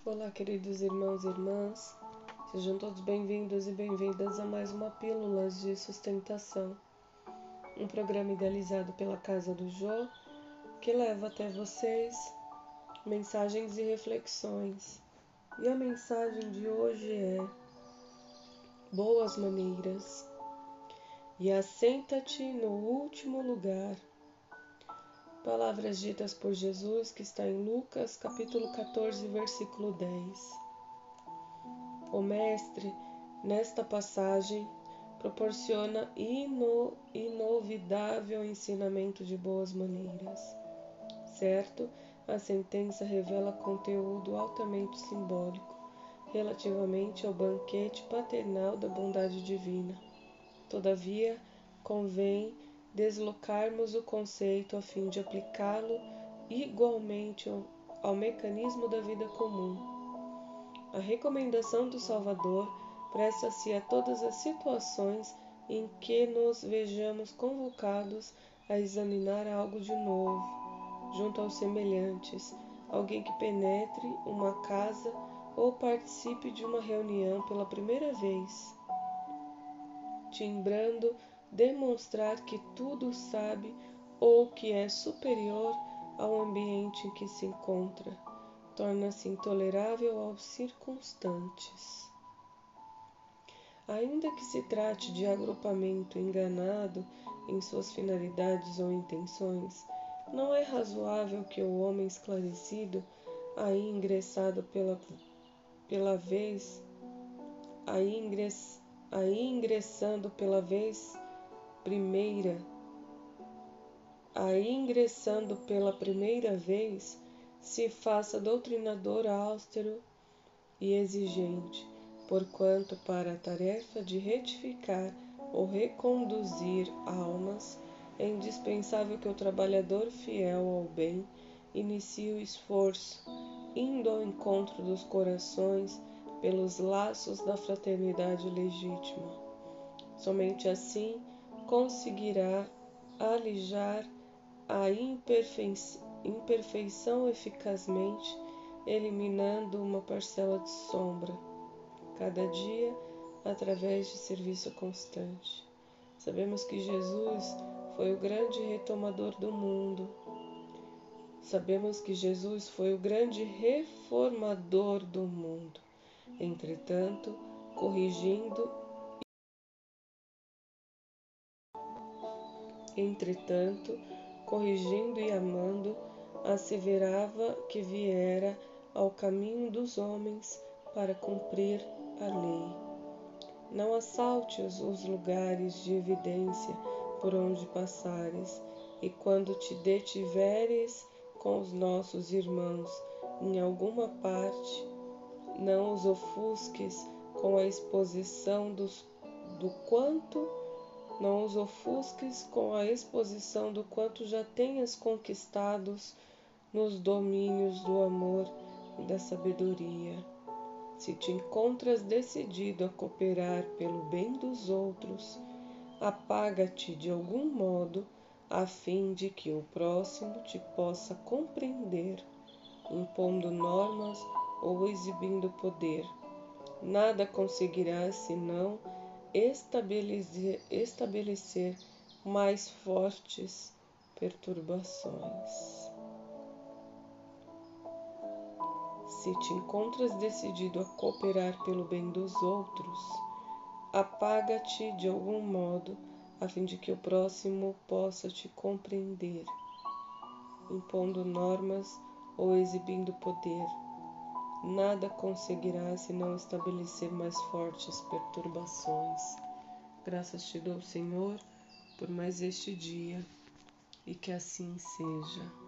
Olá, queridos irmãos e irmãs, sejam todos bem-vindos e bem-vindas a mais uma Pílulas de Sustentação, um programa idealizado pela Casa do Jô, que leva até vocês mensagens e reflexões. E a mensagem de hoje é: boas maneiras. E assenta-te no último lugar. Palavras ditas por Jesus, que está em Lucas, capítulo 14, versículo 10. O Mestre, nesta passagem, proporciona inovidável ensinamento de boas maneiras. Certo, a sentença revela conteúdo altamente simbólico relativamente ao banquete paternal da bondade divina. Todavia, convém deslocarmos o conceito a fim de aplicá-lo igualmente ao mecanismo da vida comum. A recomendação do Salvador presta-se a todas as situações em que nos vejamos convocados a examinar algo de novo, junto aos semelhantes, alguém que penetre uma casa ou participe de uma reunião pela primeira vez, timbrando demonstrar que tudo sabe ou que é superior ao ambiente em que se encontra, torna-se intolerável aos circunstantes. Ainda que se trate de agrupamento enganado em suas finalidades ou intenções, não é razoável que o homem esclarecido, aí ingressando pela vez primeira vez, se faça doutrinador austero e exigente, porquanto para a tarefa de retificar ou reconduzir almas é indispensável que o trabalhador fiel ao bem inicie o esforço, indo ao encontro dos corações pelos laços da fraternidade legítima. Somente assim conseguirá alijar a imperfeição eficazmente, eliminando uma parcela de sombra, cada dia, através de serviço constante. Sabemos que Jesus foi o grande retomador do mundo. Sabemos que Jesus foi o grande reformador do mundo. Entretanto, corrigindo e amando, asseverava que viera ao caminho dos homens para cumprir a lei. Não assaltes os lugares de evidência por onde passares, e quando te detiveres com os nossos irmãos em alguma parte, não os ofusques com a exposição do quanto já tenhas conquistados nos domínios do amor e da sabedoria. Se te encontras decidido a cooperar pelo bem dos outros, apaga-te de algum modo, a fim de que o próximo te possa compreender, impondo normas ou exibindo poder. Nada conseguirás senão estabelecer mais fortes perturbações. Se te encontras decidido a cooperar pelo bem dos outros, apaga-te de algum modo, a fim de que o próximo possa te compreender, impondo normas ou exibindo poder. Nada conseguirá senão estabelecer mais fortes perturbações. Graças te dou, Senhor, por mais este dia, e que assim seja.